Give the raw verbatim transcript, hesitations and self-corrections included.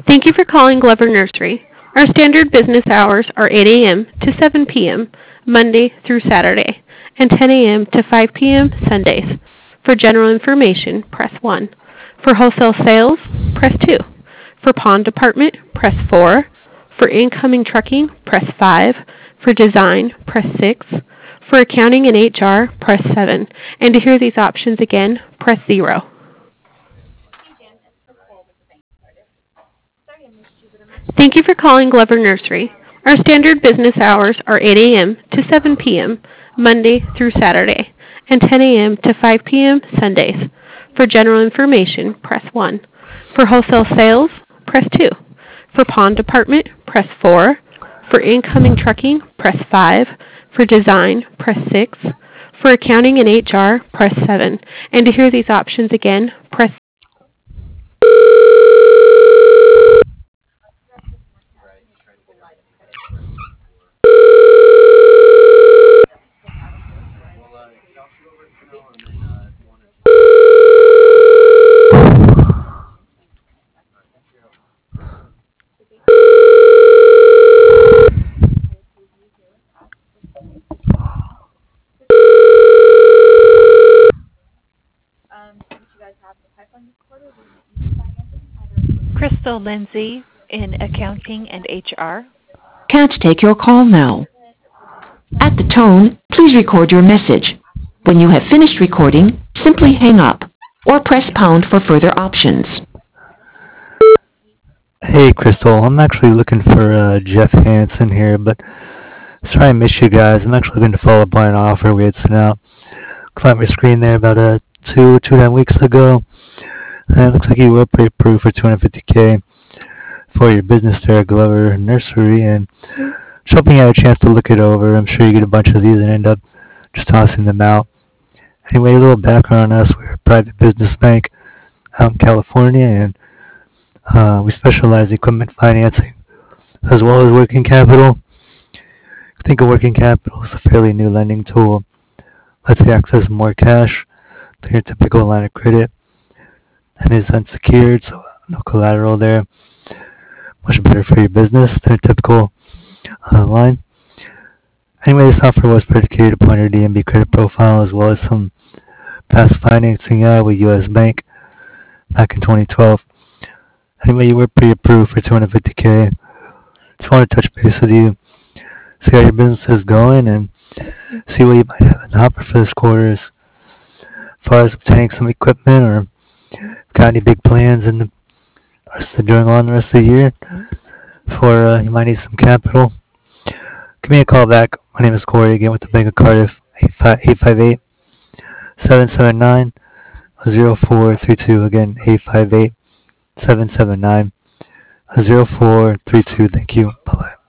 Thank you for calling Glover Nursery. Our standard business hours are eight a.m. to seven p.m. Monday through Saturday, and ten a.m. to five p.m. Sundays. For general information, press one. For wholesale sales, press two. For pond department, press four. For incoming trucking, press five. For design, press six. For accounting and H R, press seven. And to hear these options again, press zero. Thank you for calling Glover Nursery. Our standard business hours are eight a.m. to seven p.m. Monday through Saturday, and ten a.m. to five p.m. Sundays. For general information, press one. For wholesale sales, press two. For pond department, press four. For incoming trucking, press five. For design, press six. For accounting and H R, press seven. And to hear these options again, press Crystal Lindsay in accounting and H R. Can't take your call now. At the tone, please record your message. When you have finished recording, simply hang up or press pound for further options. Hey, Crystal. I'm actually looking for uh, Jeff Hansen here, but sorry I missed you guys. I'm actually looking to follow up on an offer we had sent out. Climbed my screen there about uh, two, two and a half weeks ago. And it looks like you were pre-approved for two hundred fifty K for your business there at Glover Nursery. And just hoping you had a chance to look it over. I'm sure you get a bunch of these and end up just tossing them out. Anyway, a little background on us. We're a private business bank out in California, and uh, we specialize in equipment financing as well as working capital. Think of working capital as a fairly new lending tool. Lets you access more cash than your typical line of credit, and is unsecured, so no collateral there. Much better for your business than a typical uh, line. Anyway, this offer was predicated upon your D M B credit profile as well as some past financing uh, with U S Bank back in twenty twelve. Anyway, you were pre-approved for two hundred fifty K. Just want to touch base with you, see how your business is going, and see what you might have in the hopper for this quarter as far as obtaining some equipment, or got any big plans in the rest of during on the rest of the year for uh, you might need some capital. Give me a call back. My name is Corey again with the Bank of Cardiff, eight five eight, seven seven nine, zero four three two. Again, eight five eight, seven seven nine, zero four three two. Thank you. Bye-bye.